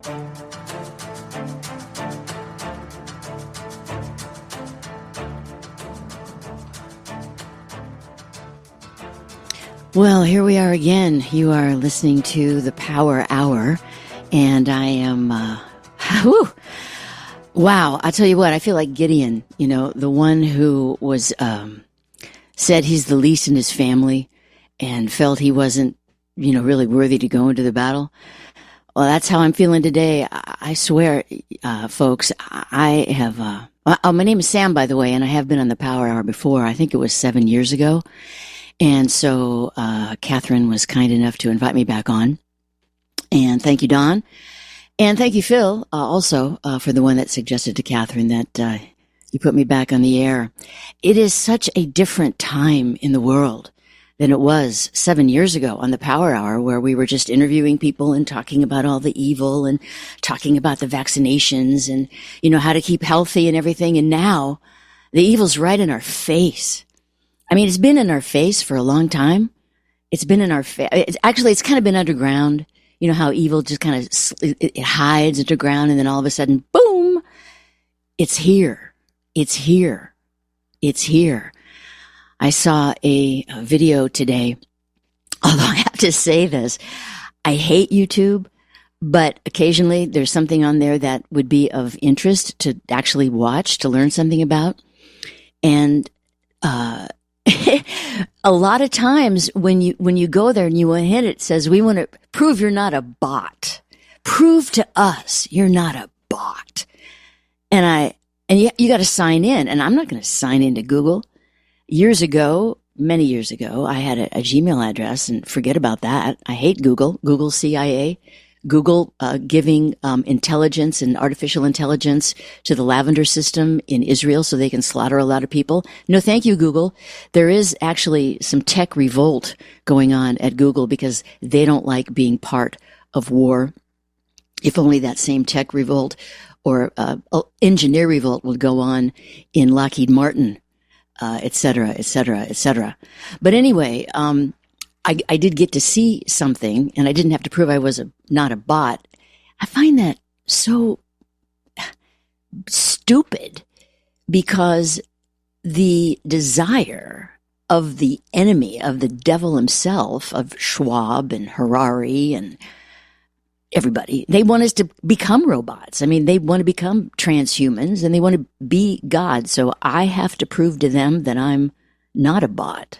Well, here we are again. You are listening to the Power Hour, and I am, wow, I tell you what, I feel like Gideon, the one who was, said he's the least in his family and felt he wasn't, really worthy to go into the battle. Well, that's how I'm feeling today. I swear, folks, I have, my name is Sam, by the way, and I have been on the Power Hour before. I think it was 7 years ago. And so Catherine was kind enough to invite me back on. And thank you, Don. And thank you, Phil, also for the one that suggested to Catherine that you put me back on the air. It is such a different time in the world than it was 7 years ago on the Power Hour, where we were just interviewing people and talking about all the evil and talking about the vaccinations and, how to keep healthy and everything. And now the evil's right in our face. I mean, it's been in our face for a long time. It's been in our face. It's kind of been underground. You know how evil just kind of it hides underground, and then all of a sudden, boom, it's here. It's here. It's here. I saw a video today, although I have to say this. I hate YouTube, but occasionally there's something on there that would be of interest to actually watch, to learn something about. And a lot of times when you go there and you want to hit it, says, we want to prove you're not a bot. Prove to us you're not a bot. And you got to sign in, and I'm not going to sign into Google. Many years ago, I had a Gmail address, and forget about that. I hate Google. Google CIA. Google giving intelligence and artificial intelligence to the Lavender system in Israel so they can slaughter a lot of people. No, thank you, Google. There is actually some tech revolt going on at Google because they don't like being part of war. If only that same tech revolt or engineer revolt would go on in Lockheed Martin, et cetera, et cetera, et cetera. But anyway, I did get to see something, and I didn't have to prove I was not a bot. I find that so stupid because the desire of the enemy, of the devil himself, of Schwab and Harari and everybody, they want us to become robots. I mean, they want to become transhumans, and they want to be God. So I have to prove to them that I'm not a bot.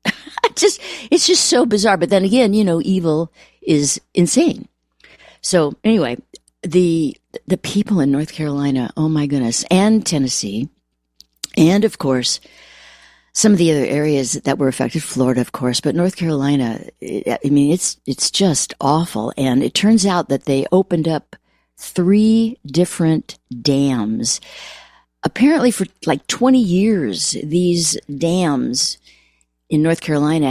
It's just so bizarre. But then again, evil is insane. So anyway, the people in North Carolina, oh my goodness, and Tennessee, and of course, some of the other areas that were affected, Florida, of course, but North Carolina, it's just awful. And it turns out that they opened up 3 different dams. Apparently for like 20 years, these dams in North Carolina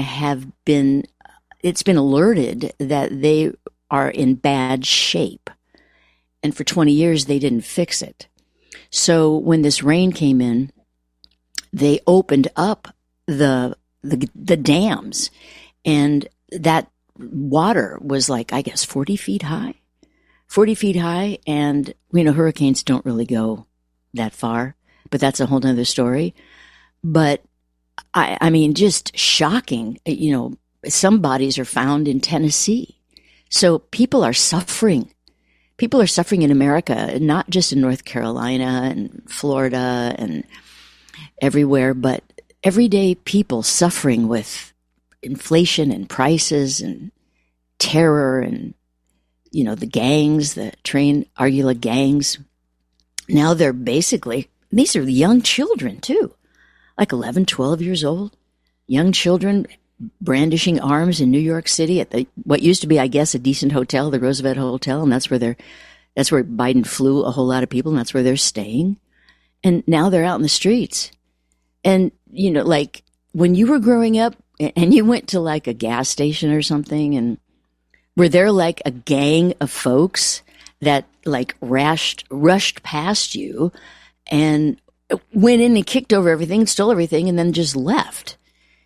it's been alerted that they are in bad shape. And for 20 years, they didn't fix it. So when this rain came in, they opened up the dams, and that water was like, I guess, 40 feet high. 40 feet high, and, hurricanes don't really go that far, but that's a whole nother story. But I mean, just shocking. Some bodies are found in Tennessee. So people are suffering. People are suffering in America, not just in North Carolina and Florida and everywhere, but everyday people suffering with inflation and prices and terror and, the gangs, the train Argula gangs. Now they're basically, these are young children too. Like 11, 12 years old, young children brandishing arms in New York City at what used to be, I guess, a decent hotel, the Roosevelt Hotel, and that's where Biden flew a whole lot of people, and that's where they're staying. And now they're out in the streets. And, like when you were growing up and you went to like a gas station or something, and were there like a gang of folks that like rushed past you and went in and kicked over everything, stole everything, and then just left?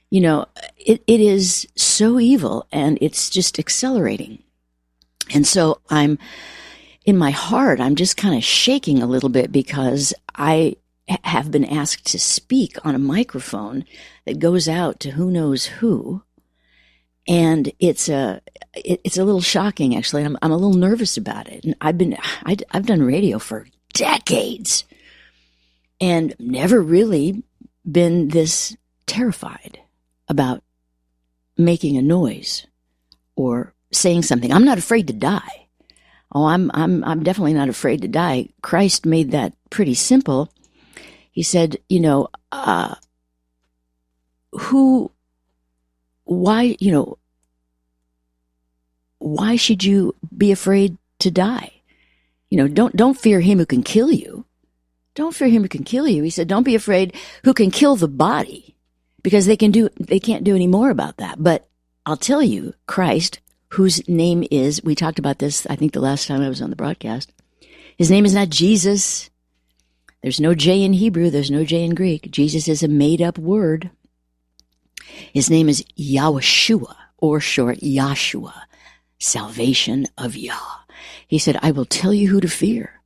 It is so evil, and it's just accelerating. And so in my heart, I'm just kind of shaking a little bit because I have been asked to speak on a microphone that goes out to who knows who. And it's a little shocking, actually. I'm a little nervous about it. And I've done radio for decades and never really been this terrified about making a noise or saying something. I'm not afraid to die. Oh, I'm definitely not afraid to die. Christ made that pretty simple. He said, why should you be afraid to die? Don't fear him who can kill you. Don't fear him who can kill you. He said, don't be afraid who can kill the body, because they can't do any more about that. But I'll tell you, Christ, whose name is, we talked about this, I think the last time I was on the broadcast, his name is not Jesus. There's no J in Hebrew. There's no J in Greek. Jesus is a made-up word. His name is Yahushua, or short, Yahshua, salvation of Yah. He said, I will tell you who to fear.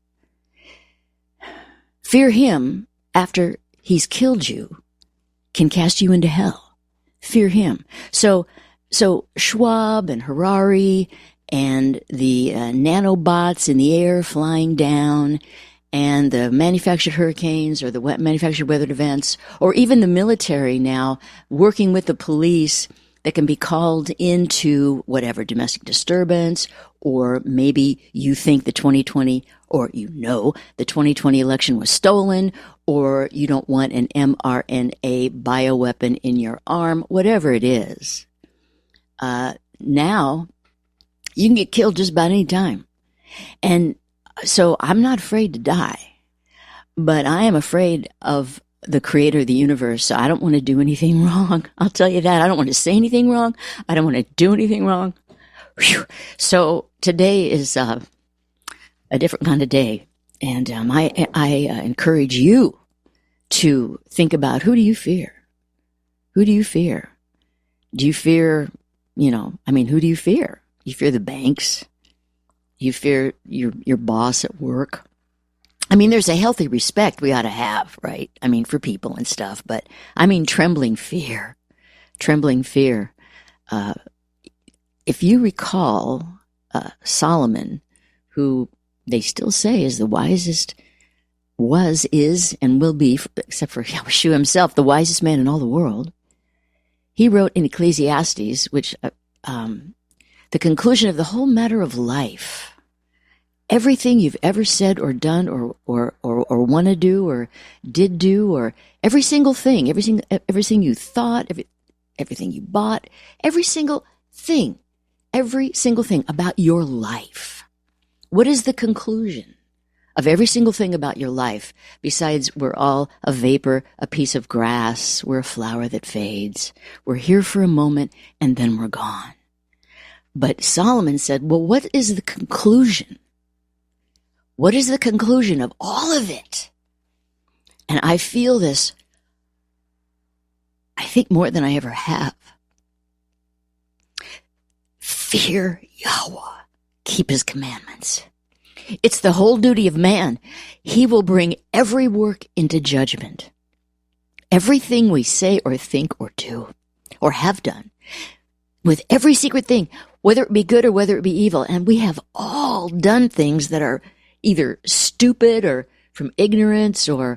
Fear him after he's killed you, can cast you into hell. Fear him. So Schwab and Harari and the nanobots in the air flying down and the manufactured hurricanes or the manufactured weather events, or even the military now working with the police that can be called into whatever domestic disturbance, or maybe you think the 2020, or the 2020 election was stolen, or you don't want an mRNA bioweapon in your arm, whatever it is. Now you can get killed just about any time. And so I'm not afraid to die, but I am afraid of the creator of the universe. So I don't want to do anything wrong. I'll tell you that. I don't want to say anything wrong. I don't want to do anything wrong. Whew. So today is a different kind of day. And I encourage you to think about, who do you fear? Who do you fear? Do you fear, who do you fear? You fear the banks. You fear your boss at work. There's a healthy respect we ought to have, right? For people and stuff, but trembling fear. Trembling fear. If you recall, Solomon, who they still say is the wisest, was, is, and will be, except for Yahushua himself, the wisest man in all the world. He wrote in Ecclesiastes, which, the conclusion of the whole matter of life, everything you've ever said or done or want to do or did do, or every single thing, everything you thought, everything you bought, every single thing about your life. What is the conclusion of every single thing about your life, besides we're all a vapor, a piece of grass, we're a flower that fades, we're here for a moment and then we're gone? But Solomon said, well, what is the conclusion? What is the conclusion of all of it? And I feel this, I think, more than I ever have. Fear Yahweh. Keep his commandments. It's the whole duty of man. He will bring every work into judgment. Everything we say or think or do or have done, with every secret thing, whether it be good or whether it be evil. And we have all done things that are either stupid or from ignorance or,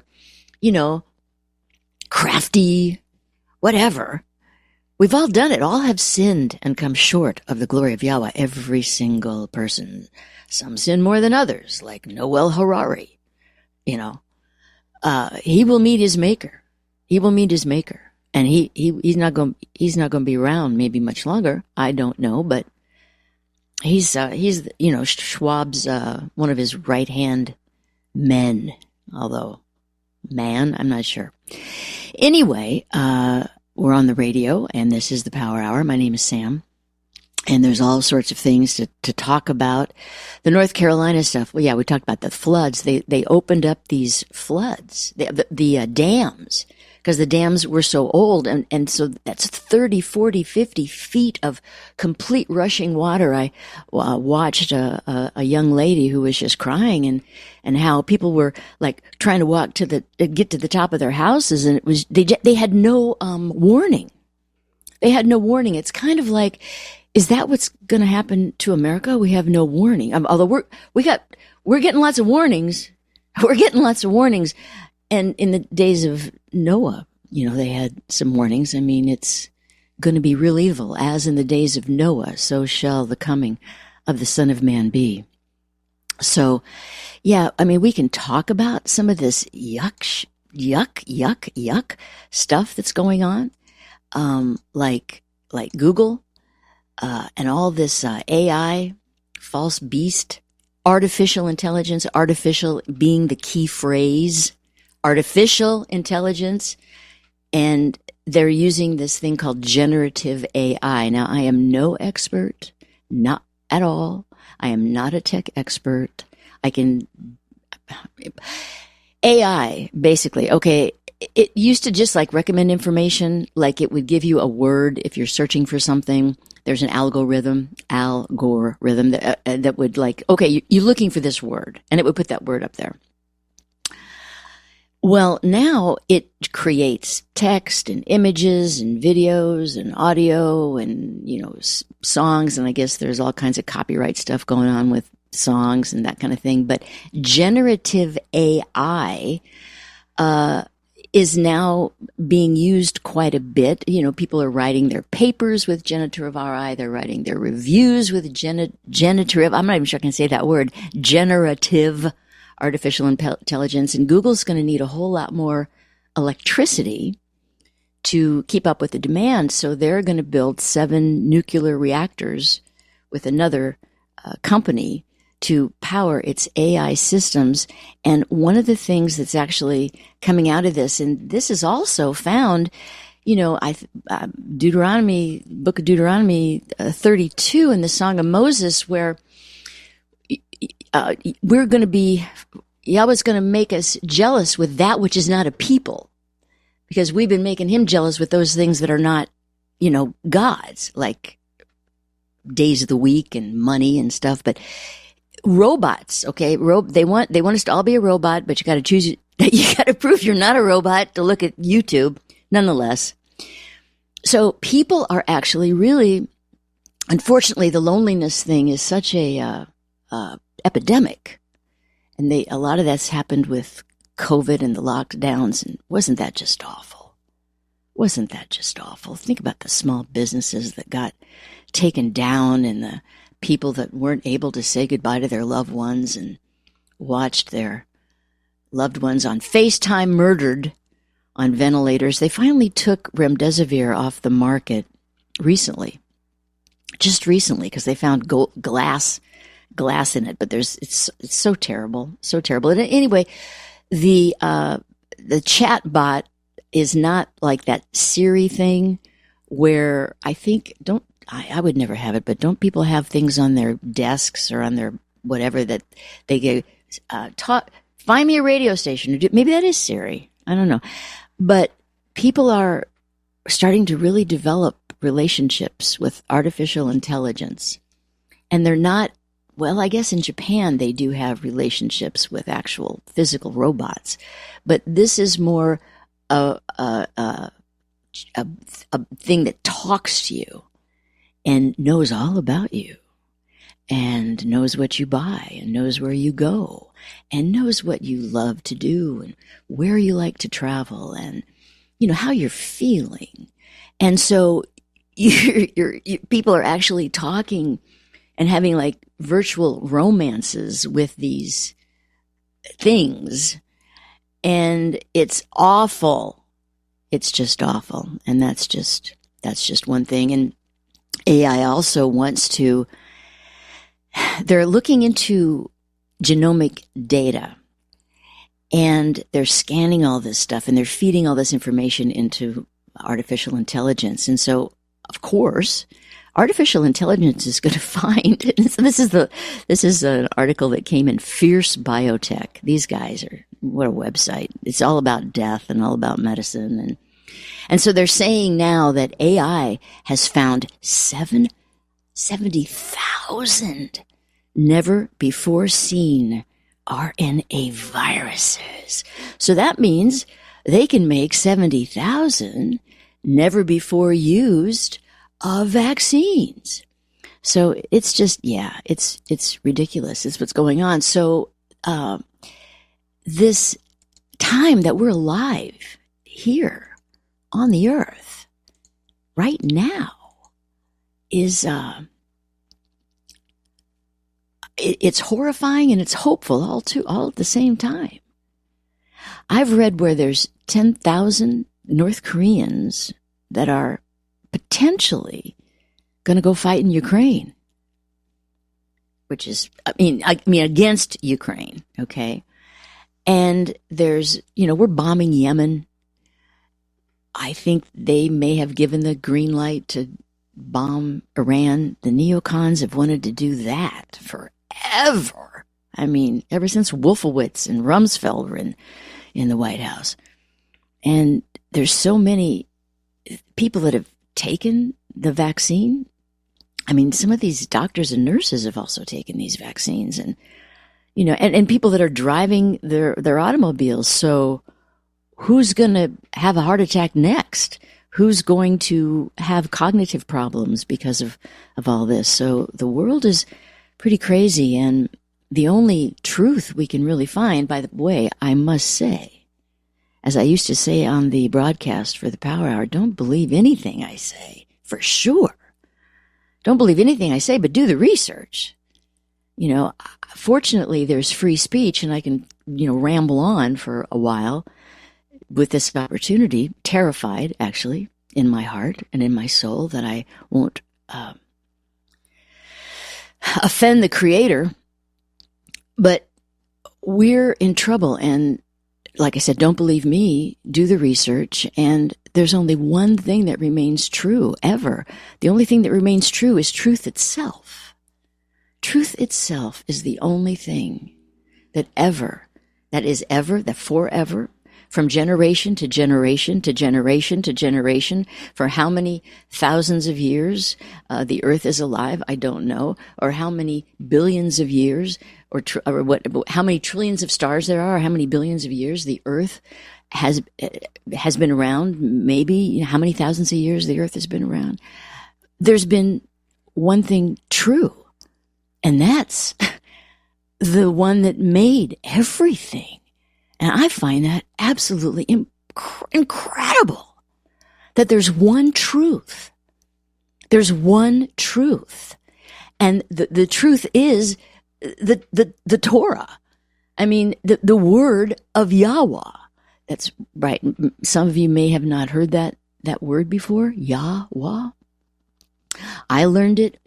crafty, whatever. We've all done it. All have sinned and come short of the glory of Yahweh. Every single person. Some sin more than others, like Noel Harari. He will meet his maker. He will meet his maker. And he's not going to be around maybe much longer. I don't know, but he's Schwab's one of his right-hand men, although man, I'm not sure. Anyway, we're on the radio, and this is the Power Hour. My name is Sam, and there's all sorts of things to talk about. The North Carolina stuff. Well, yeah, we talked about the floods. They opened up these floods, the dams, because the dams were so old. And so that's 30, 40, 50 feet of complete rushing water. I watched a young lady who was just crying and how people were like trying to walk get to the top of their houses. And it was, they had no warning. They had no warning. It's kind of like, is that what's going to happen to America? We have no warning. Although we're getting lots of warnings. We're getting lots of warnings. And in the days of Noah, they had some warnings. I mean, it's going to be real evil. As in the days of Noah, so shall the coming of the Son of Man be. So, yeah, I mean, we can talk about some of this yuck stuff that's going on. Like Google, and all this AI, false beast, artificial intelligence, artificial being the key phrase, artificial intelligence, and they're using this thing called generative AI. Now, I am no expert, not at all. I am not a tech expert. AI, basically, okay, it used to just like recommend information, like it would give you a word if you're searching for something. There's an algorithm that would like, okay, you're looking for this word, and it would put that word up there. Well, now it creates text and images and videos and audio and, songs. And I guess there's all kinds of copyright stuff going on with songs and that kind of thing. But generative AI, is now being used quite a bit. People are writing their papers with generative AI. They're writing their reviews with generative. I'm not even sure I can say that word. Generative artificial intelligence. And Google's going to need a whole lot more electricity to keep up with the demand. So they're going to build 7 nuclear reactors with another company to power its AI systems. And one of the things that's actually coming out of this, and this is also found, Deuteronomy, book of Deuteronomy 32 in the Song of Moses, where we're going to be, Yahweh's going to make us jealous with that which is not a people, because we've been making him jealous with those things that are not, gods, like days of the week and money and stuff. But robots, okay, they want us to all be a robot, but you got to choose. You got to prove you're not a robot to look at YouTube, nonetheless. So people are actually really, unfortunately, the loneliness thing is such a epidemic, and a lot of that's happened with COVID and the lockdowns. And wasn't that just awful? Think about the small businesses that got taken down, and the people that weren't able to say goodbye to their loved ones and watched their loved ones on FaceTime murdered on ventilators. They finally took remdesivir off the market just recently, because they found glass in it. But it's so terrible. And anyway, the chat bot is not like that Siri thing where I think I would never have it, but don't people have things on their desks or on their whatever that they get find me a radio station? Maybe that is Siri. I don't know. But people are starting to really develop relationships with artificial intelligence. And they're not, well, I guess in Japan they do have relationships with actual physical robots. But this is more a thing that talks to you and knows all about you, and knows what you buy, and knows where you go, and knows what you love to do, and where you like to travel, and how you're feeling. And so people are actually talking and having like virtual romances with these things, and it's awful. It's just awful, and that's just one thing. And AI also wants to, they're looking into genomic data, and they're scanning all this stuff, and they're feeding all this information into artificial intelligence. And so, of course, artificial intelligence is going to find, so this is an article that came in Fierce Biotech. These guys are, what a website. It's all about death and all about medicine. And so they're saying now that AI has found 70,000 never before seen RNA viruses. So that means they can make 70,000 never before used vaccines. So it's just, it's ridiculous. It's what's going on. So this time that we're alive here on the earth right now is it's horrifying and it's hopeful all at the same time. I've read where there's 10,000 North Koreans that are potentially going to go fight in Ukraine, which is, I mean, against Ukraine, okay? And there's, we're bombing Yemen. I think they may have given the green light to bomb Iran. The neocons have wanted to do that forever. I mean, ever since Wolfowitz and Rumsfeld were in the White House. And there's so many people that have taken the vaccine. I mean, some of these doctors and nurses have also taken these vaccines, and and people that are driving their automobiles. So who's going to have a heart attack next? Who's going to have cognitive problems because of all this? So the world is pretty crazy, and the only truth we can really find, by the way, I must say, as I used to say on the broadcast for the Power Hour, don't believe anything I say, for sure. Don't believe anything I say, but do the research. Fortunately, there's free speech, and I can, ramble on for a while with this opportunity, terrified, actually, in my heart and in my soul that I won't offend the Creator. But we're in trouble, and like I said, don't believe me, do the research, and there's only one thing that remains true, ever. The only thing that remains true is truth itself. Truth itself is the only thing that forever, from generation to generation to generation to generation, for how many thousands of years the earth is alive, I don't know, or how many billions of years, or how many trillions of stars there are, or how many billions of years the earth has been around, maybe how many thousands of years the earth has been around. There's been one thing true, and that's the one that made everything. And I find that absolutely incredible, that there's one truth. There's one truth. And the truth is the Torah. I mean, the word of Yahweh. That's right. Some of you may have not heard that word before, Yahweh. I learned it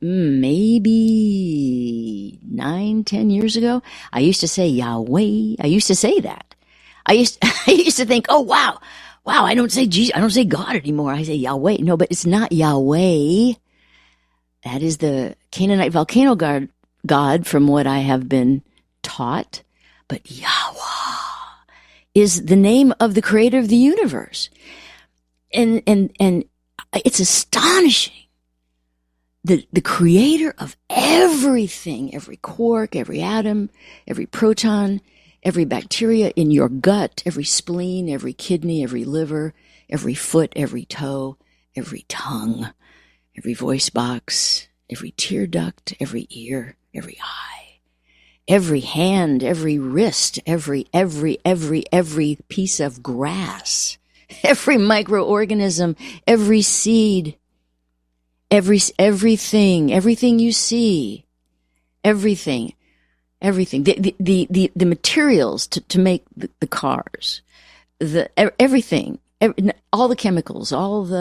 maybe 9-10 years ago. I used to say Yahweh. I used to say that. I used to think, oh, wow, I don't say Jesus, I don't say God anymore. I say Yahweh. No, but it's not Yahweh. That is the Canaanite volcano god, from what I have been taught. But Yahweh is the name of the creator of the universe. And it's astonishing. The creator of everything, every quark, every atom, every proton, every bacteria in your gut, every spleen, every kidney, every liver, every foot, every toe, every tongue, every voice box, every tear duct, every ear, every eye, every hand, every wrist, every piece of grass, every microorganism, every seed, everything you see, everything, the materials to make the cars, everything, all the chemicals,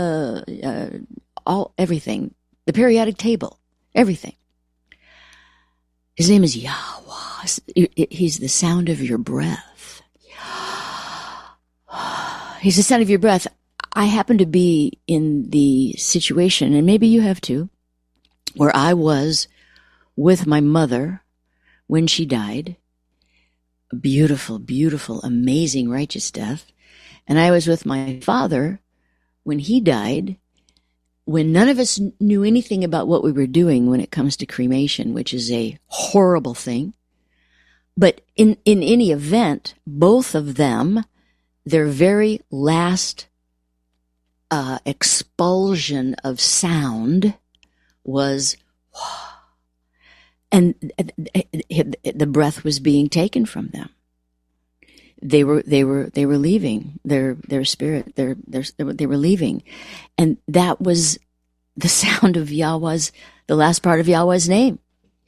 everything, the periodic table, everything. His name is Yahweh. He's the sound of your breath. He's the sound of your breath. I happen to be in the situation, and maybe you have too, where I was with my mother when she died. A beautiful, beautiful, amazing, righteous death. And I was with my father when he died, when none of us knew anything about what we were doing when it comes to cremation, which is a horrible thing. But in any event, both of them, their very last expulsion of sound was, and the breath was being taken from them. They were leaving their spirit. They were leaving, and that was the sound of Yahweh's, the last part of Yahweh's name.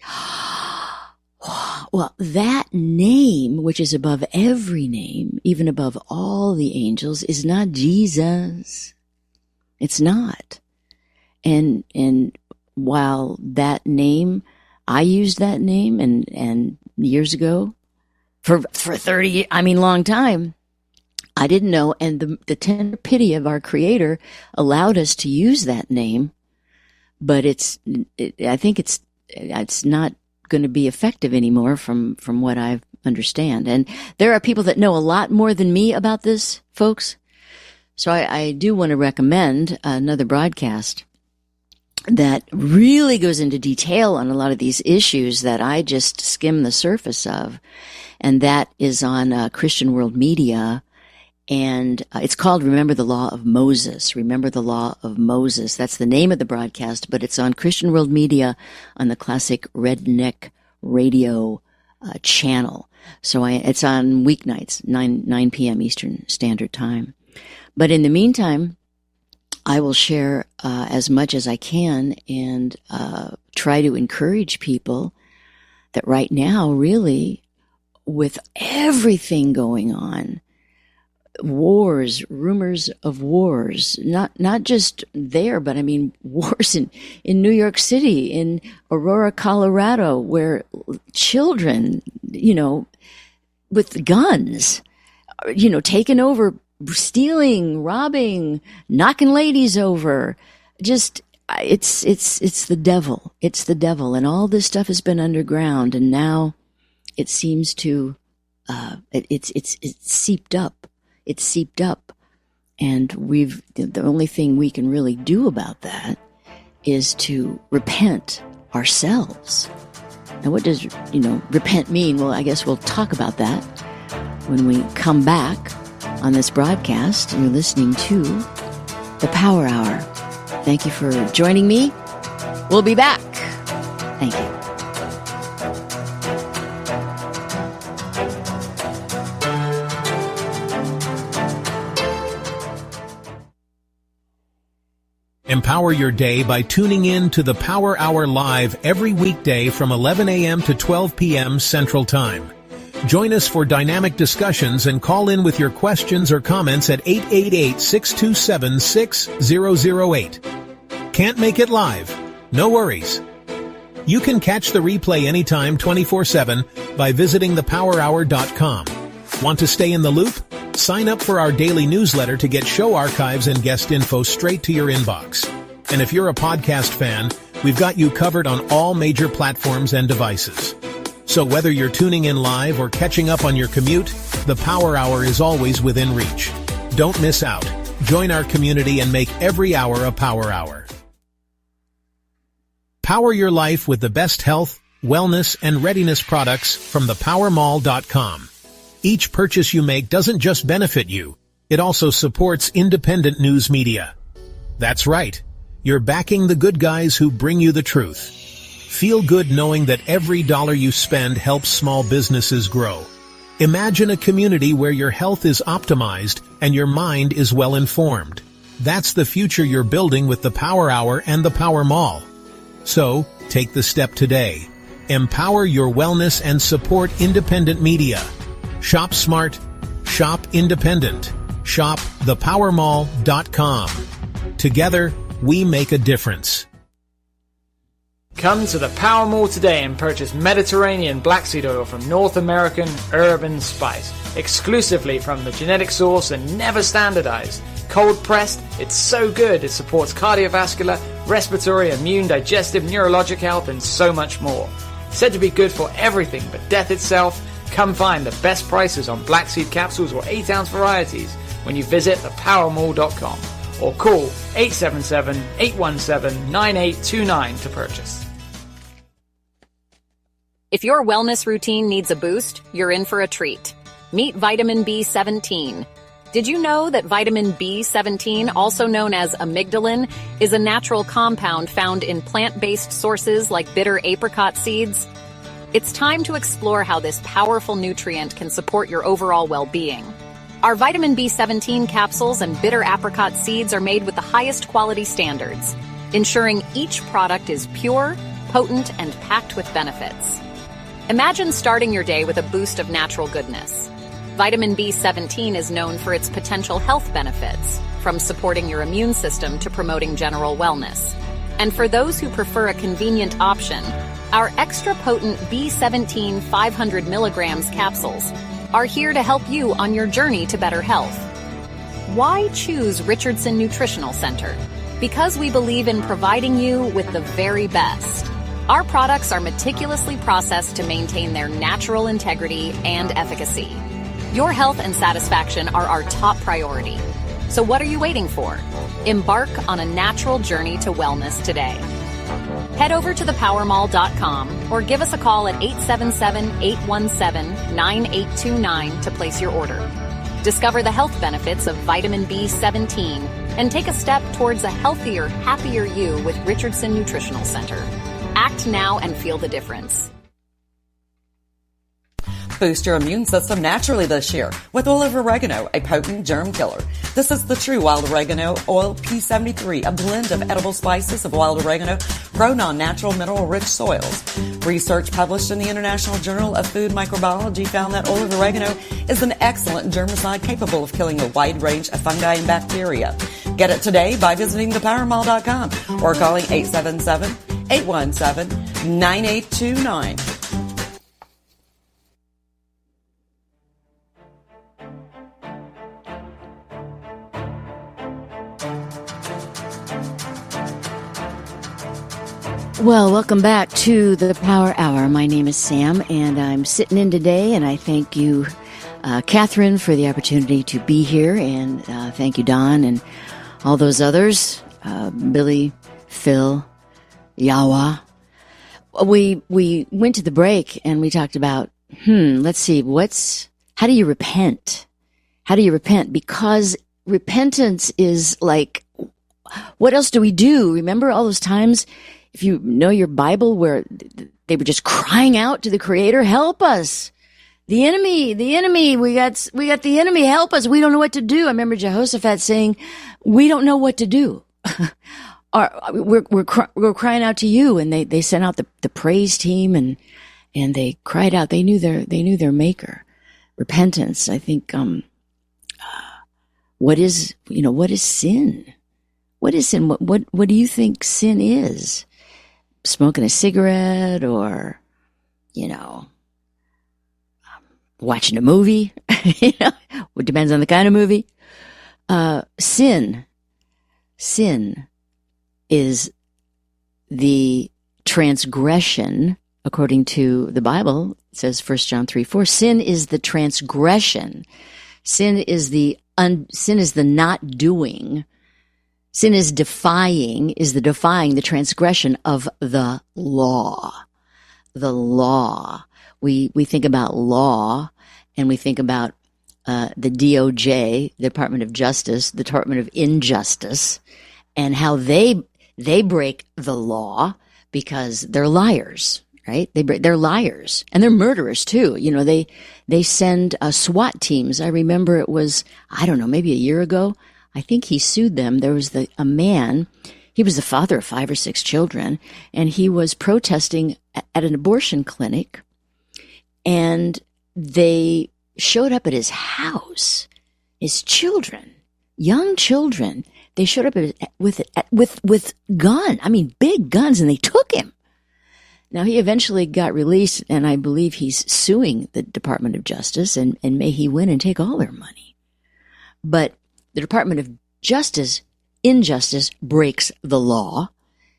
Well, that name, which is above every name, even above all the angels, is not Jesus. It's not. And while that name, I used that name and years ago, for 30, long time, I didn't know. And the tender pity of our Creator allowed us to use that name, but I think it's not going to be effective anymore from what I understand. And there are people that know a lot more than me about this, folks. So I do want to recommend another broadcast that really goes into detail on a lot of these issues that I just skim the surface of. And that is on Christian World Media. And it's called Remember the Law of Moses. Remember the Law of Moses. That's the name of the broadcast, but it's on Christian World Media on the classic Redneck Radio channel. So it's on weeknights, 9 p.m. Eastern Standard Time. But in the meantime, I will share as much as I can and try to encourage people that right now, really, with everything going on, wars, rumors of wars, not just there, but wars in New York City, in Aurora, Colorado, where children, with guns, taking over, stealing, robbing, knocking ladies over. Just, it's the devil. It's the devil. And all this stuff has been underground. And now it seems to, it's seeped up. It's seeped up. And the only thing we can really do about that is to repent ourselves. Now, what does, repent mean? Well, I guess we'll talk about that when we come back on this broadcast. You're listening to The Power Hour. Thank you for joining me. We'll be back. Thank you. Empower your day by tuning in to the Power Hour Live every weekday from 11 a.m. to 12 p.m. Central Time. Join us for dynamic discussions and call in with your questions or comments at 888-627-6008. Can't make it live? No worries. You can catch the replay anytime 24/7 by visiting thepowerhour.com. Want to stay in the loop? Sign up for our daily newsletter to get show archives and guest info straight to your inbox. And if you're a podcast fan, we've got you covered on all major platforms and devices. So whether you're tuning in live or catching up on your commute, the Power Hour is always within reach. Don't miss out. Join our community and make every hour a Power Hour. Power your life with the best health, wellness, and readiness products from thepowermall.com. Each purchase you make doesn't just benefit you, it also supports independent news media. That's right. You're backing the good guys who bring you the truth. Feel good knowing that every dollar you spend helps small businesses grow. Imagine a community where your health is optimized and your mind is well informed. That's the future you're building with the Power Hour and the Power Mall. So, take the step today. Empower your wellness and support independent media. Shop smart. Shop independent. Shop thepowermall.com. Together, we make a difference. Come to the Power Mall today and purchase Mediterranean black seed oil from North American Urban Spice, exclusively from the genetic source and never standardized. Cold pressed, it's so good it supports cardiovascular, respiratory, immune, digestive, neurologic health, and so much more. Said to be good for everything but death itself, come find the best prices on Black Seed capsules or 8-ounce varieties when you visit thepowermall.com or call 877-817-9829 to purchase. If your wellness routine needs a boost, you're in for a treat. Meet vitamin B17. Did you know that vitamin B17, also known as amygdalin, is a natural compound found in plant-based sources like bitter apricot seeds? It's time to explore how this powerful nutrient can support your overall well-being. Our vitamin B17 capsules and bitter apricot seeds are made with the highest quality standards, ensuring each product is pure, potent, and packed with benefits. Imagine starting your day with a boost of natural goodness. Vitamin B17 is known for its potential health benefits, from supporting your immune system to promoting general wellness. And for those who prefer a convenient option, our extra potent B17 500 milligrams capsules are here to help you on your journey to better health. Why choose Richardson Nutritional Center? Because we believe in providing you with the very best. Our products are meticulously processed to maintain their natural integrity and efficacy. Your health and satisfaction are our top priority. So what are you waiting for? Embark on a natural journey to wellness today. Head over to thepowermall.com or give us a call at 877-817-9829 to place your order. Discover the health benefits of vitamin B17 and take a step towards a healthier, happier you with Richardson Nutritional Center. Act now and feel the difference. Boost your immune system naturally this year with oil of oregano, a potent germ killer. This is the true wild oregano oil P73, a blend of edible spices of wild oregano grown on natural mineral-rich soils. Research published in the International Journal of Food Microbiology found that oil of oregano is an excellent germicide capable of killing a wide range of fungi and bacteria. Get it today by visiting thepowermall.com or calling 877-817-9829. Well, welcome back to the Power Hour. My name is Sam, and I'm sitting in today, and I thank you, Catherine, for the opportunity to be here, and thank you, Don, and all those others, Billy, Phil, Yawa. We went to the break, and we talked about, let's see, how do you repent? How do you repent? Because repentance is like, what else do we do? Remember all those times, if you know your Bible, where they were just crying out to the Creator, help us. The enemy, we got the enemy, help us. We don't know what to do. I remember Jehoshaphat saying, we don't know what to do. We're crying out to you. And they sent out the praise team and they cried out. They knew their maker. Repentance. I think, what is sin? What is sin? What do you think sin is? Smoking a cigarette, or, watching a movie? It depends on the kind of movie. Sin is the transgression, according to the Bible. It says 1 John 3:4. Sin is the transgression. Sin is the not doing. Sin is the defying, the transgression of the law. The law. We think about law, and we think about the DOJ, the Department of Justice, the Department of Injustice, and how they break the law because they're liars, right? They're liars, and they're murderers too. They send SWAT teams. I remember it was, maybe a year ago. I think he sued them. There was a man, he was the father of 5 or 6 children, and he was protesting at an abortion clinic, and they showed up at his house, his children, young children. They showed up with big guns, and they took him. Now, he eventually got released, and I believe he's suing the Department of Justice, and may he win and take all their money. But the Department of Injustice breaks the law,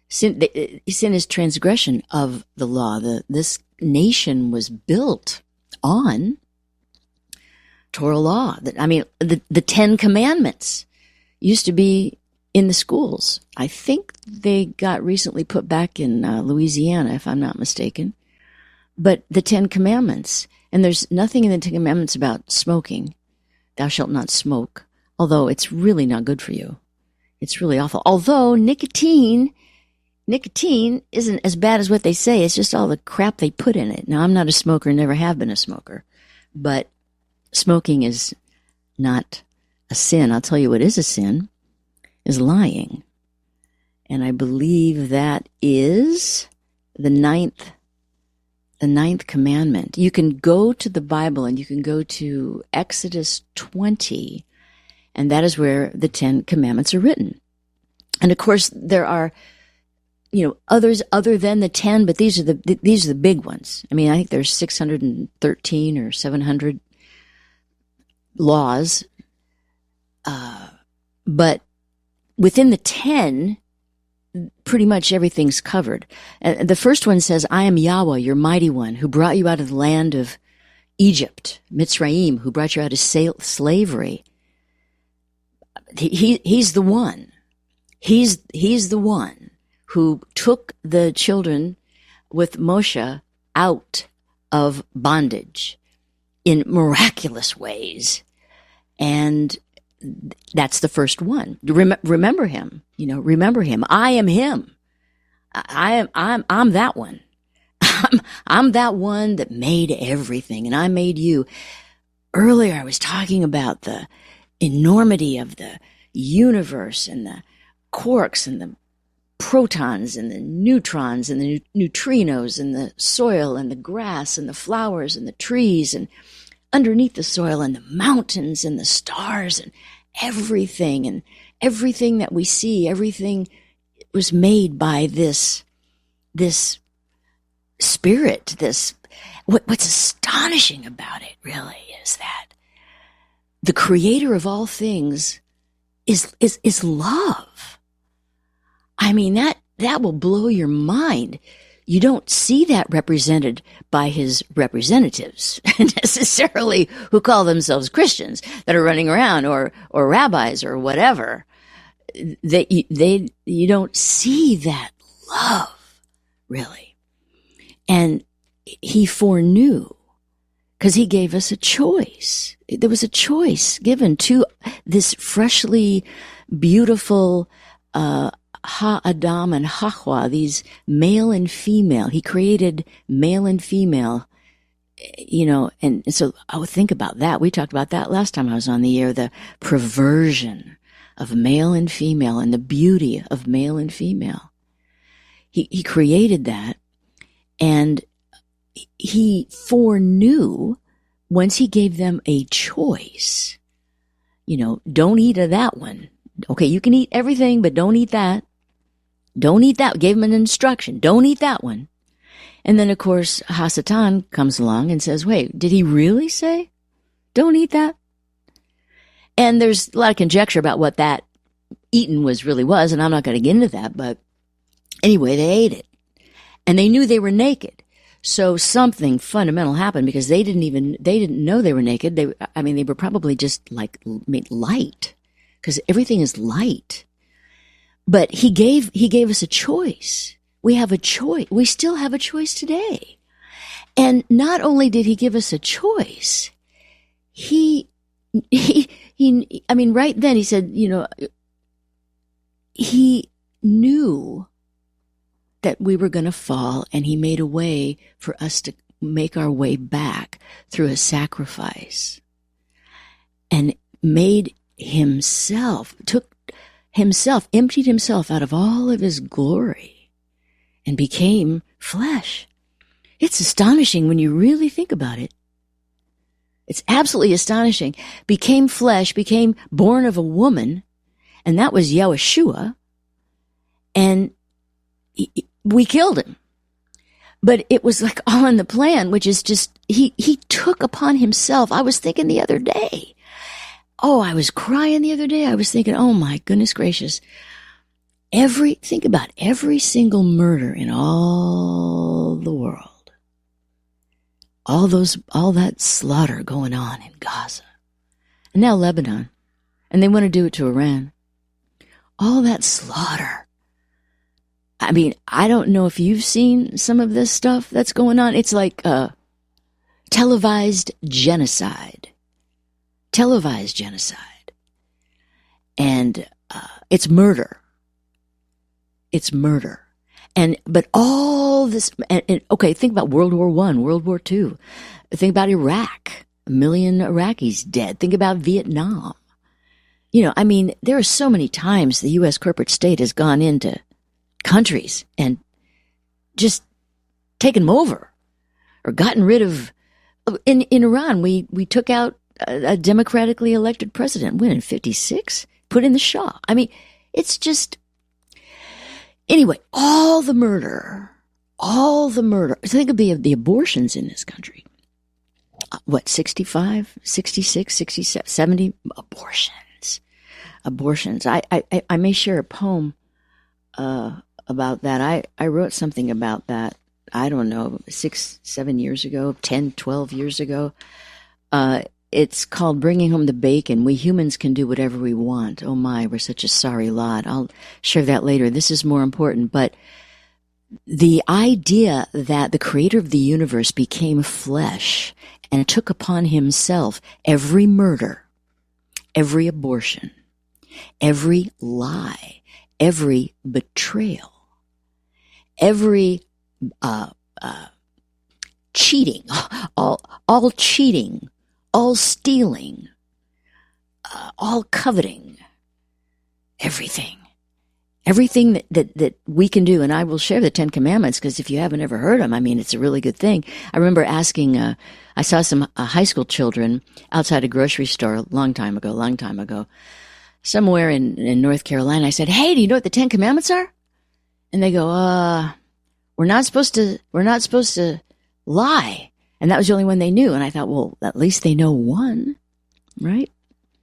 Sin is transgression of the law. This nation was built on Torah law. The 10 Commandments used to be in the schools. I think they got recently put back in Louisiana, if I'm not mistaken. But the 10 Commandments, and there's nothing in the 10 Commandments about smoking. Thou shalt not smoke, although it's really not good for you. It's really awful. Although nicotine isn't as bad as what they say. It's just all the crap they put in it. Now, I'm not a smoker, never have been a smoker, but smoking is not a sin. I'll tell you what is a sin, is lying. And I believe that is the ninth commandment. You can go to the Bible and you can go to Exodus 20, and that is where the 10 Commandments are written. And of course, there are, others other than the 10, but these are the big ones. I mean, I think there's 613 or 700 laws, but within the 10, pretty much everything's covered. The first one says, I am Yahweh, your mighty one, who brought you out of the land of Egypt, Mitzrayim, who brought you out of slavery. He's the one. He's the one who took the children with Moshe out of bondage in miraculous ways. And that's the first one. Remember him. Remember him. I am him. I'm that one. I'm that one that made everything, and I made you. Earlier, I was talking about the enormity of the universe and the quarks and the protons and the neutrons and the neutrinos and the soil and the grass and the flowers and the trees and underneath the soil and the mountains and the stars and everything that we see, everything was made by this spirit. What's astonishing about it really is that the creator of all things is love. I mean, that will blow your mind. You don't see that represented by his representatives necessarily, who call themselves Christians, that are running around, or rabbis or whatever. You don't see that love, really. And he foreknew, because he gave us a choice. There was a choice given to this freshly beautiful Ha-Adam and Hahwa, these male and female. He created male and female, and so I would think about that. We talked about that last time I was on the air, the perversion of male and female and the beauty of male and female. He created that, and he foreknew, once he gave them a choice, don't eat of that one. Okay, you can eat everything, but don't eat that. Don't eat that. Gave him an instruction. Don't eat that one. And then, of course, Hasatan comes along and says, wait, did he really say don't eat that? And there's a lot of conjecture about what that eaten really was, and I'm not going to get into that, but anyway, they ate it. And they knew they were naked. So something fundamental happened, because they didn't know they were naked. They were probably just like light, because everything is light. But he gave us a choice. We have a choice. We still have a choice today. And not only did he give us a choice, right then he said, he knew that we were going to fall, and he made a way for us to make our way back through a sacrifice, and emptied himself out of all of his glory and became flesh. It's astonishing when you really think about it. It's absolutely astonishing. Became flesh, became born of a woman, and that was Yeshua, and we killed him. But it was like all in the plan, which is just, he took upon himself. I was thinking the other day, I was crying the other day. I was thinking, oh my goodness gracious. Think about every single murder in all the world. All that slaughter going on in Gaza. And now Lebanon. And they want to do it to Iran. All that slaughter. I mean, I don't know if you've seen some of this stuff that's going on. It's like televised genocide. Televised genocide. And it's murder. It's murder. But all this, okay, think about World War I, World War II. Think about Iraq. 1 million Iraqis dead. Think about Vietnam. You know, I mean, there are so many times the U.S. corporate state has gone into countries and just taken them over or gotten rid of. In Iran, we took out a democratically elected president. When, in 56? Put in the Shah. I mean, it's just... Anyway, all the murder. Think of the abortions in this country. 65, 66, 67, 70 abortions. I may share a poem about that. I wrote something about that, I don't know, 6, 7 years ago, 10, 12 years ago. It's called Bringing Home the Bacon. We humans can do whatever we want. Oh my, we're such a sorry lot. I'll share that later. This is more important. But the idea that the creator of the universe became flesh and took upon himself every murder, every abortion, every lie, every betrayal, every cheating, all cheating, all stealing, all coveting, everything that we can do. And I will share the 10 Commandments, because if you haven't ever heard them, I mean, it's a really good thing. I remember asking, I saw some high school children outside a grocery store a long time ago, somewhere in North Carolina. I said, hey, do you know what the 10 Commandments are? And they go, we're not supposed to lie. And that was the only one they knew. And I thought, well, at least they know one, right?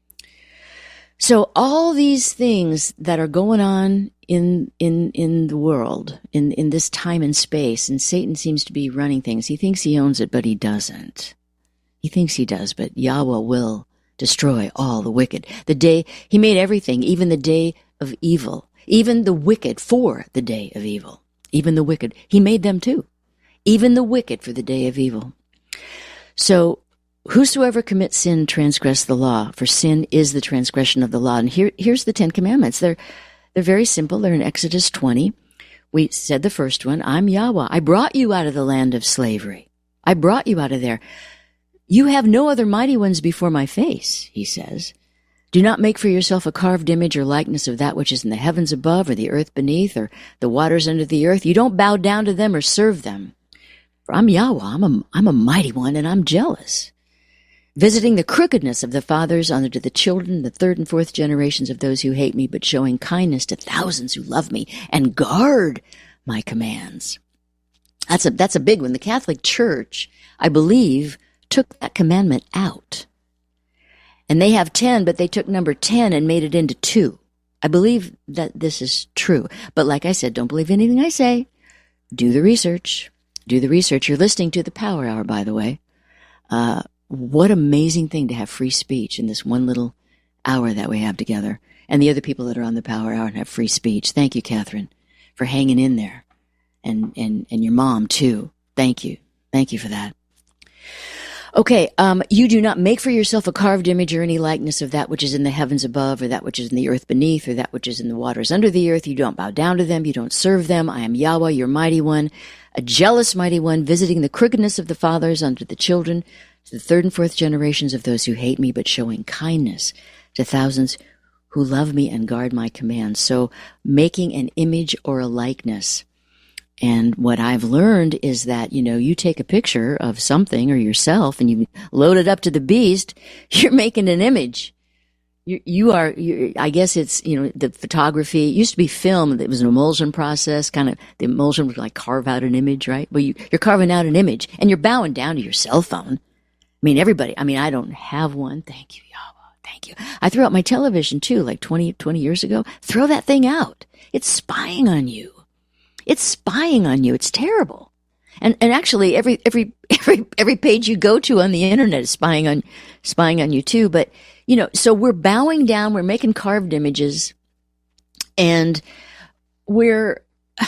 So all these things that are going on in the world, in this time and space, and Satan seems to be running things. He thinks he owns it, but he doesn't. He thinks he does, but Yahweh will destroy all the wicked. He made everything, even the day of evil, even the wicked for the day of evil, even the wicked. He made them too, even the wicked for the day of evil. So, whosoever commits sin transgress the law, for sin is the transgression of the law. And here's the 10 Commandments. They're very simple. They're in Exodus 20. We said the first one, I'm Yahweh. I brought you out of the land of slavery. I brought you out of there. You have no other mighty ones before my face, he says. Do not make for yourself a carved image or likeness of that which is in the heavens above, or the earth beneath, or the waters under the earth. You don't bow down to them or serve them. For I'm Yahweh. I'm a mighty one, and I'm jealous. Visiting the crookedness of the fathers unto the children, the third and fourth generations of those who hate me, but showing kindness to thousands who love me and guard my commands. That's a big one. The Catholic Church, I believe, took that commandment out. And they have 10, but they took number 10 and made it into 2. I believe that this is true. But like I said, don't believe anything I say. Do the research. Do the research. You're listening to the Power Hour, by the way. What amazing thing to have free speech in this one little hour that we have together. And the other people that are on the Power Hour and have free speech. Thank you, Catherine, for hanging in there. And your mom, too. Thank you. Thank you for that. Okay, you do not make for yourself a carved image or any likeness of that which is in the heavens above, or that which is in the earth beneath, or that which is in the waters under the earth. You don't bow down to them. You don't serve them. I am Yahweh, your mighty one, a jealous mighty one, visiting the crookedness of the fathers unto the children, to the third and fourth generations of those who hate me, but showing kindness to thousands who love me and guard my commands. So making an image or a likeness. And what I've learned is that, you take a picture of something or yourself and you load it up to the beast, you're making an image. I guess it's, the photography, it used to be film. It was an emulsion process, kind of, the emulsion would like carve out an image, right? But you're carving out an image and you're bowing down to your cell phone. I mean, everybody, I don't have one. Thank you, Yahweh. Thank you. I threw out my television too, like 20 years ago. Throw that thing out. It's spying on you. It's spying on you. It's terrible. And actually every page you go to on the internet is spying on you too. But, so we're bowing down, we're making carved images, and we're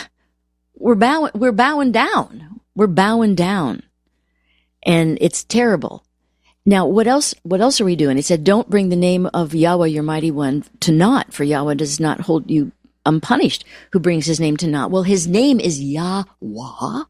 bowing down. We're bowing down. And it's terrible. Now, what else are we doing? He said, don't bring the name of Yahweh, your mighty one, to naught, for Yahweh does not hold you unpunished who brings his name to naught. Well, his name is Yahweh.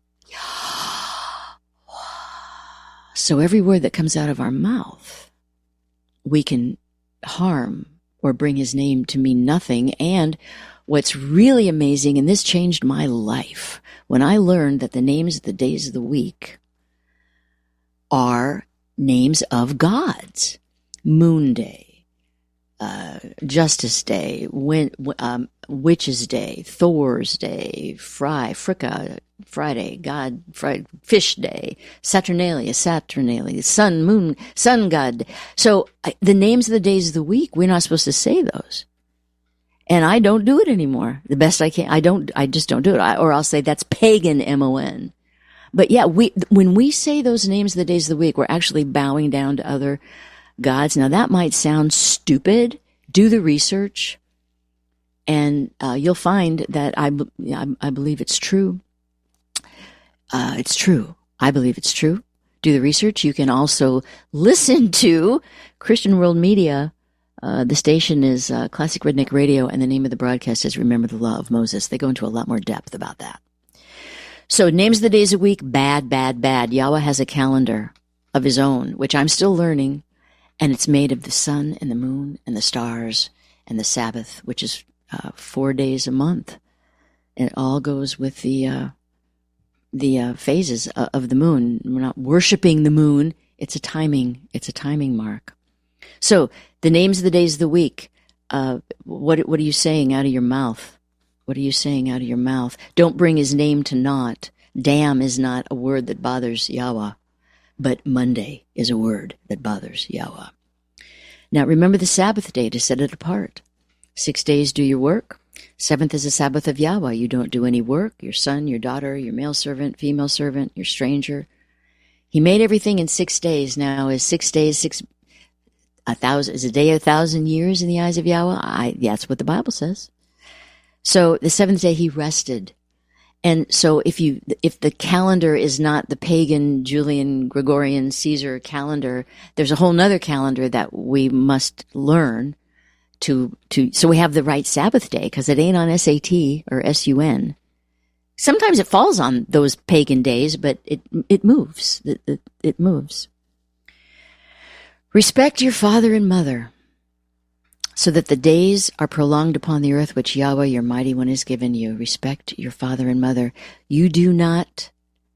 So every word that comes out of our mouth, we can harm or bring his name to mean nothing. And what's really amazing, and this changed my life, when I learned that the names of the days of the week are names of gods. Moon Day, Justice Day, Witch's Day, Thor's Day, Fricka, Friday, God, Fish Day, Saturnalia, Sun God. So the names of the days of the week, we're not supposed to say those. And I don't do it anymore. The best I can. I just don't do it. Or I'll say that's pagan, M-O-N. But yeah, when we say those names of the days of the week, we're actually bowing down to other gods. Now that might sound stupid. Do the research, and you'll find that I believe it's true. It's true. I believe it's true. Do the research. You can also listen to Christian World Media. The station is Classic Redneck Radio, and the name of the broadcast is Remember the Law of Moses. They go into a lot more depth about that. So names of the days of the week, bad, bad, bad. Yahweh has a calendar of his own, which I'm still learning, and it's made of the sun and the moon and the stars and the Sabbath, which is 4 days a month. And it all goes with the phases of the moon. We're not worshiping the moon. It's a timing mark. So the names of the days of the week, what are you saying out of your mouth? What are you saying out of your mouth? Don't bring his name to naught. Damn is not a word that bothers Yahweh, but Monday is a word that bothers Yahweh. Now remember the Sabbath day to set it apart. 6 days do your work. 7th is the Sabbath of Yahweh. You don't do any work. Your son, your daughter, your male servant, female servant, your stranger. He made everything in 6 days. Now is 6 days, is a day 1,000 years in the eyes of Yahweh? That's what the Bible says. So the 7th day he rested. And so if the calendar is not the pagan, Julian, Gregorian, Caesar calendar, there's a whole nother calendar that we must learn so we have the right Sabbath day, because it ain't on SAT or SUN. Sometimes it falls on those pagan days, but it moves. It moves. Respect your father and mother, so that the days are prolonged upon the earth which Yahweh, your mighty one, has given you. Respect your father and mother. You do not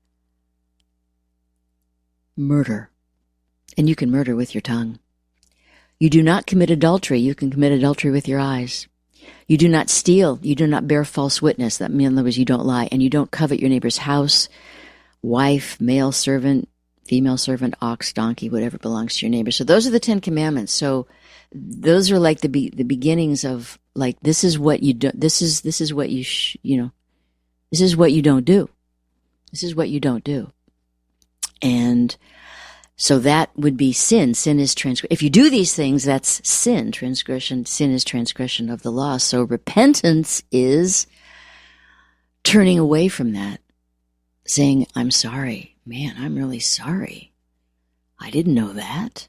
murder, and you can murder with your tongue. You do not commit adultery. You can commit adultery with your eyes. You do not steal. You do not bear false witness. That means, in other words, you don't lie. And you don't covet your neighbor's house, wife, male servant, female servant, ox, donkey, whatever belongs to your neighbor. So those are the 10 commandments. So those are like the beginnings of, like, this is what you do. This is what you this is what you don't do. This is what you don't do. And so that would be sin. Sin is transgression. If you do these things, that's sin. Transgression. Sin is transgression of the law. So repentance is turning away from that, saying, I'm sorry. Man, I'm really sorry. I didn't know that.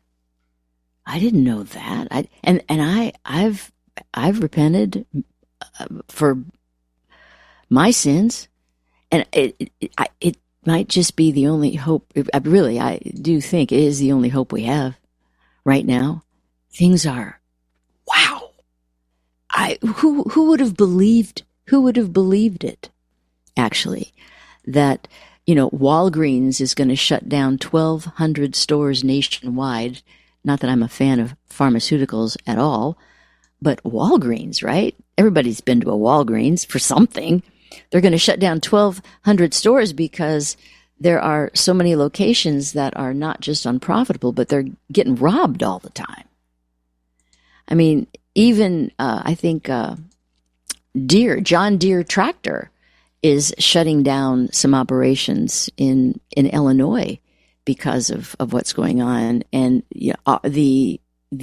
I've repented for my sins, and it might just be the only hope. I do think it is the only hope we have right now. Things are, wow. Who would have believed? Who would have believed it? Actually, that Walgreens is going to shut down 1,200 stores nationwide. Not that I'm a fan of pharmaceuticals at all, but Walgreens, right? Everybody's been to a Walgreens for something. They're going to shut down 1,200 stores because there are so many locations that are not just unprofitable, but they're getting robbed all the time. I mean, even I think John Deere Tractor is shutting down some operations in Illinois because of what's going on, and the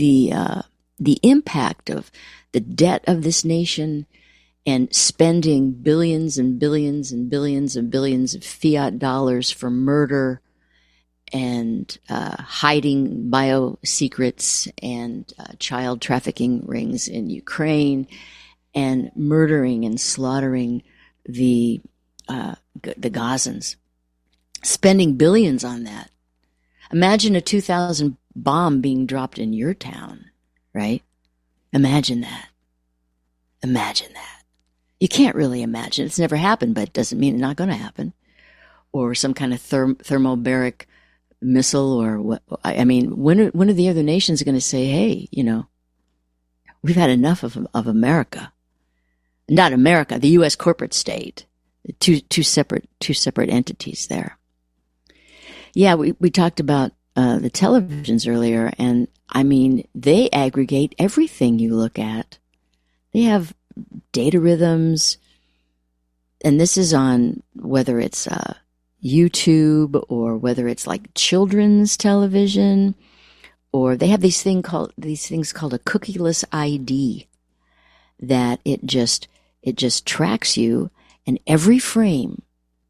impact of the debt of this nation and spending billions and billions and billions and billions of fiat dollars for murder and hiding bio secrets and child trafficking rings in Ukraine and murdering and slaughtering the Gazans, spending billions on that. Imagine a 2000 bomb being dropped in your town, right? Imagine that. Imagine that. You can't really imagine. It's never happened, but it doesn't mean it's not going to happen. Or some kind of thermobaric missile, or what? I mean, when are the other nations going to say, "Hey, we've had enough of America"? Not America, the U.S. corporate state. Two separate entities there. Yeah, we talked about the televisions earlier, and I mean, they aggregate everything you look at. They have data rhythms, and this is on whether it's YouTube or whether it's like children's television, or they have these things called a cookieless ID that it just tracks you, and every frame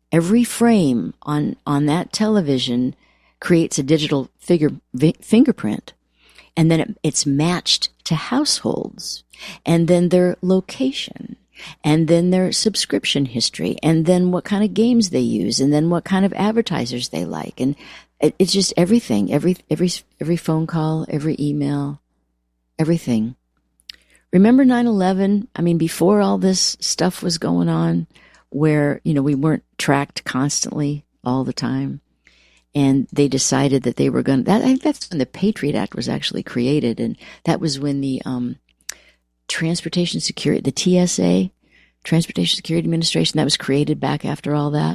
on that television creates a digital fingerprint, and then it's matched to households, and then their location, and then their subscription history, and then what kind of games they use, and then what kind of advertisers they like, and it's just everything, every phone call, every email, everything. Remember 9/11? I mean, before all this stuff was going on, where we weren't tracked constantly all the time, and they decided that they were going. I think that's when the Patriot Act was actually created, and that was when the Transportation Security, the TSA, Transportation Security Administration, that was created back after all that.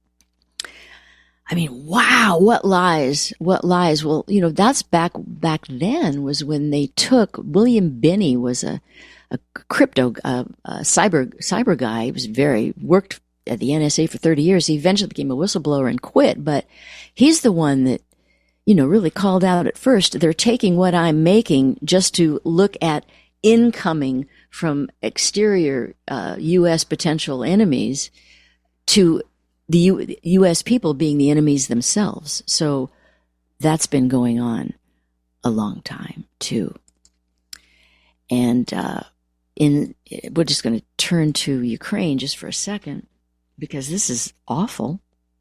I mean, wow, what lies. Well, that's back then was when they took, William Binney was a crypto, cyber guy. He worked at the NSA for 30 years. He eventually became a whistleblower and quit, but he's the one that, really called out at first. They're taking what I'm making just to look at incoming from exterior U.S. potential enemies to the U.S. people being the enemies themselves. So that's been going on a long time, too. And we're just going to turn to Ukraine just for a second, because this is awful.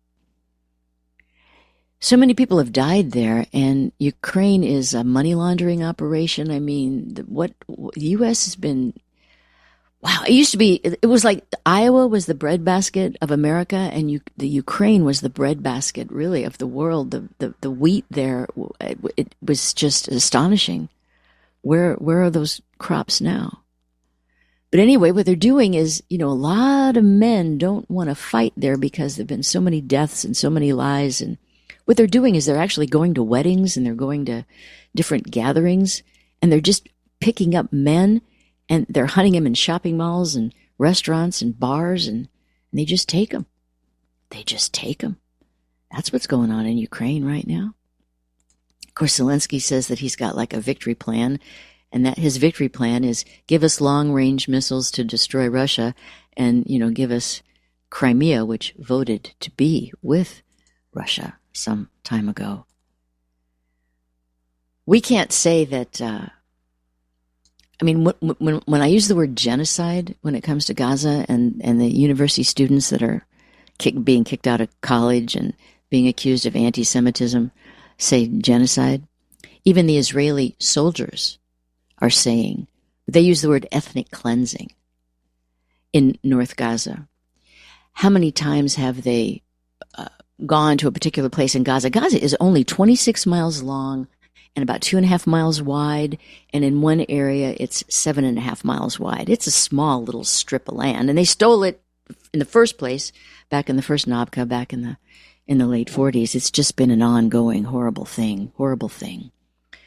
So many people have died there, and Ukraine is a money laundering operation. I mean, the U.S. has been... Wow, it was like Iowa was the breadbasket of America, and the Ukraine was the breadbasket, really, of the world. The wheat there, it was just astonishing. Where are those crops now? But anyway, what they're doing is, a lot of men don't want to fight there because there have been so many deaths and so many lies. And what they're doing is they're actually going to weddings, and they're going to different gatherings, and they're just picking up men, and they're hunting them in shopping malls and restaurants and bars, and they just take them. They just take them. That's what's going on in Ukraine right now. Of course, Zelensky says that he's got like a victory plan, and that his victory plan is give us long-range missiles to destroy Russia, and, give us Crimea, which voted to be with Russia some time ago. We can't say that... when I use the word genocide when it comes to Gaza and the university students that are being kicked out of college and being accused of anti-Semitism say genocide, even the Israeli soldiers are saying, they use the word ethnic cleansing in North Gaza. How many times have they gone to a particular place in Gaza? Gaza is only 26 miles long and about 2.5 miles wide, and in one area it's 7.5 miles wide. It's a small little strip of land, and they stole it in the first place back in the first Nabka, back in the late 40s. It's just been an ongoing horrible thing.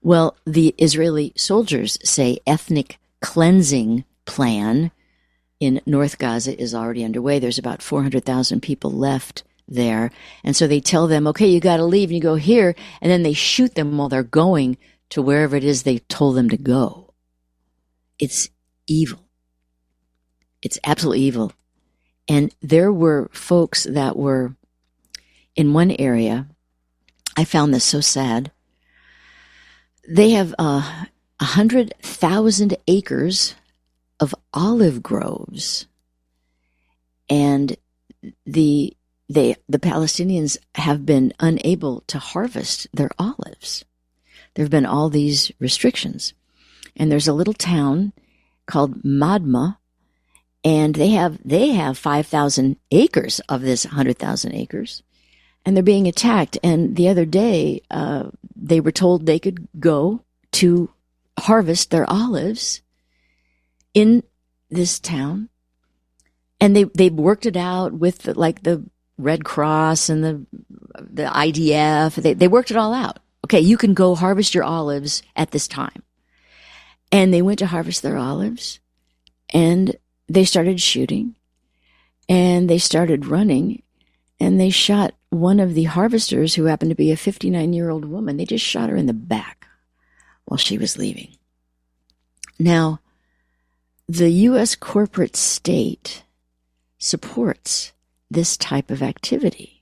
Well, the Israeli soldiers say ethnic cleansing plan in North Gaza is already underway. There's about 400,000 people left there. And so they tell them, okay, you got to leave, and you go here. And then they shoot them while they're going to wherever it is they told them to go. It's evil. It's absolutely evil. And there were folks that were in one area. I found this so sad. They have 100,000 acres of olive groves, and the Palestinians have been unable to harvest their olives. There have been all these restrictions, and there's a little town called Madma, and they have 5,000 acres of this 100,000 acres, and they're being attacked. And the other day, they were told they could go to harvest their olives in this town, and they worked it out with the Red Cross and the IDF. They worked it all out. Okay, you can go harvest your olives at this time. And they went to harvest their olives, and they started shooting, and they started running, and they shot one of the harvesters, who happened to be a 59-year-old woman. They just shot her in the back while she was leaving. Now, the U.S. corporate state supports this type of activity.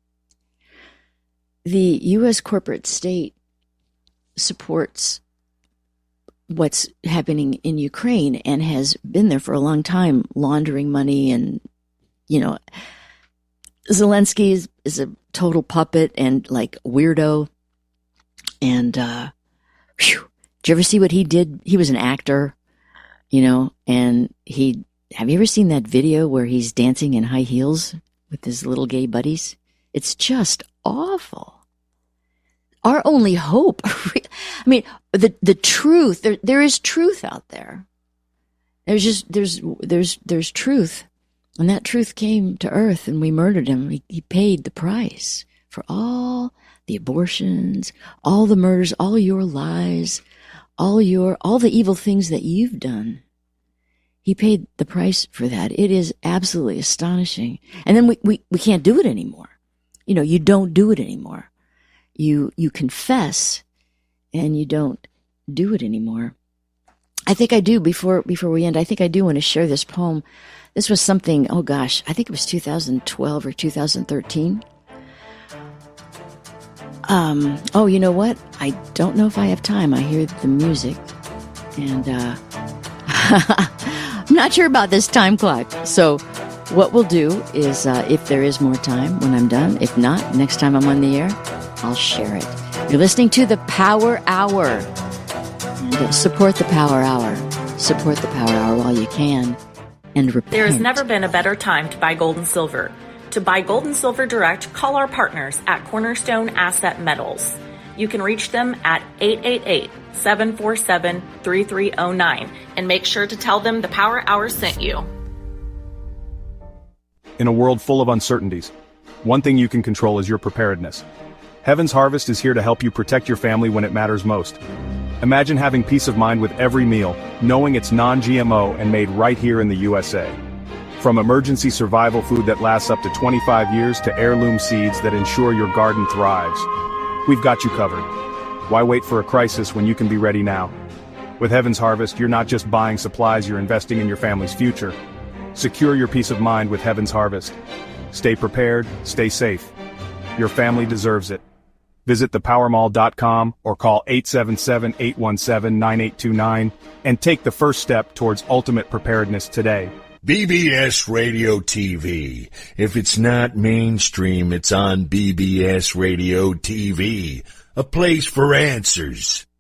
The U.S. corporate state supports what's happening in Ukraine and has been there for a long time, laundering money. And, Zelensky is a total puppet and weirdo. And, did you ever see what he did? He was an actor, and have you ever seen that video where he's dancing in high heels with his little gay buddies? It's just awful. Our only hope, the truth, there is truth out there. There's truth. And that truth came to earth, and we murdered him. He paid the price for all the abortions, all the murders, all your lies, all the evil things that you've done. He paid the price for that. It is absolutely astonishing. And then we can't do it anymore. You don't do it anymore. You confess, and you don't do it anymore. I think I do, before we end, I think I do want to share this poem. This was something, I think it was 2012 or 2013. You know what? I don't know if I have time. I hear the music, and I'm not sure about this time clock. So what we'll do is, if there is more time when I'm done, if not, next time I'm on the air, I'll share it. You're listening to the Power Hour. And support the Power Hour. Support the Power Hour while you can. And repent. There has never been a better time to buy gold and silver. To buy gold and silver direct, call our partners at Cornerstone Asset Metals. You can reach them at 888-747-3309 and make sure to tell them the Power Hour sent you. In a world full of uncertainties, one thing you can control is your preparedness. Heaven's Harvest is here to help you protect your family when it matters most. Imagine having peace of mind with every meal, knowing it's non-GMO and made right here in the USA. From emergency survival food that lasts up to 25 years to heirloom seeds that ensure your garden thrives, we've got you covered. Why wait for a crisis when you can be ready now? With Heaven's Harvest, you're not just buying supplies, you're investing in your family's future. Secure your peace of mind with Heaven's Harvest. Stay prepared, stay safe. Your family deserves it. Visit thepowermall.com or call 877-817-9829 and take the first step towards ultimate preparedness today. BBS Radio TV. If it's not mainstream, it's on BBS Radio TV. A place for answers.